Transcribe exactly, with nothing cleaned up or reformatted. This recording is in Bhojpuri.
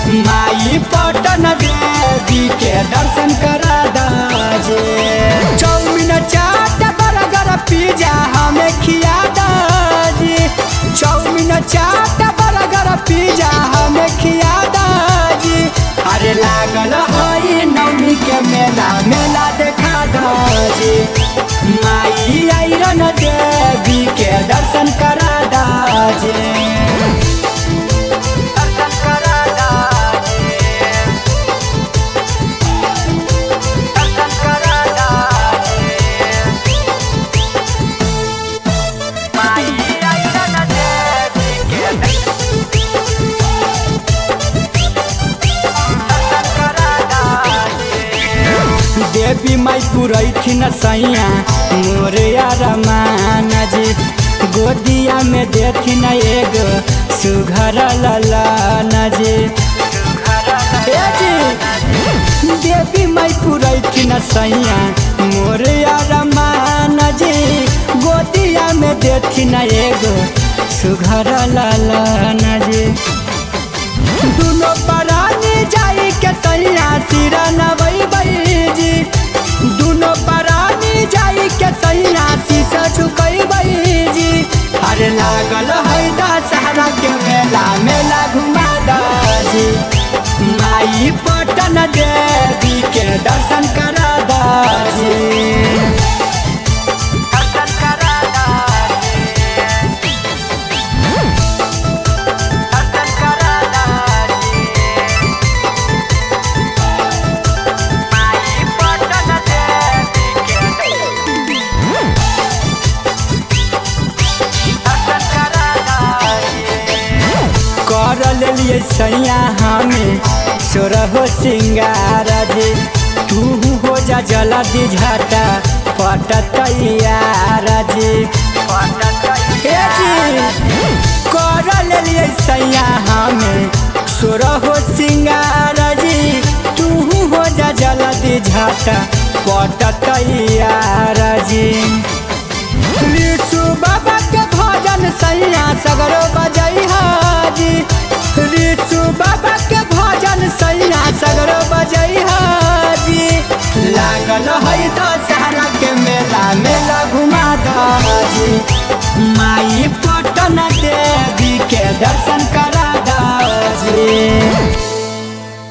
माई पटन देवी के दर्शन करा दाजे। चाउमीन चाट बर्गर पिज्जा हमें खिया दाजी। चाउमीन चाट बर्गर पिज्जा हमें खिया दाजी। अरे लागल हई नवमी के मेला मेला देखा दाजी। माई आइरन देवी के दर्शन करा दाजे। दर्शन करा दाजे। दर्शन करा दाजे। माई आइरन देवी के दर्शन करा दाजे। देवी माई पुरैथिन सैया मोरिया रमाना जी। गोदिया में देथिन एगो सुघर ललाना जी। ए जी देवी माई पुरैथिन सैया मोरिया रमाना जी। गोदिया में देथिन एगो सुघर ललाना जी। दुनो परानी जाई के सैया सिरा नवई जी। दुनो परानी जाई के सैया शीशा झुकई जी। अरे लागल है दशहरा के मेला मेला घुमा दाजी। माई पटन देवी के दर्शन करा दाजी। दर्शन करा दाजी। दर्शन करा दाजी। माई पटन देवी के दर्शन करा दाजी। कर लेलिए सैया हमें सोरहो सिंगार जी। तू हो जा जल्दी झटा पटतैयार जी। हे जी कर लेलिए सैया हमें सोरहो सिंगार जी। तू हो जा जल्दी झटा पटतैयार जी। ऋषु बाबा के भजन सैया सगरो बजई हाजी। ऋषु बाबा के भजन सैया सगरो बजई हाजी। लागल है दशहरा के मेला मेला घुमा दाजी। माई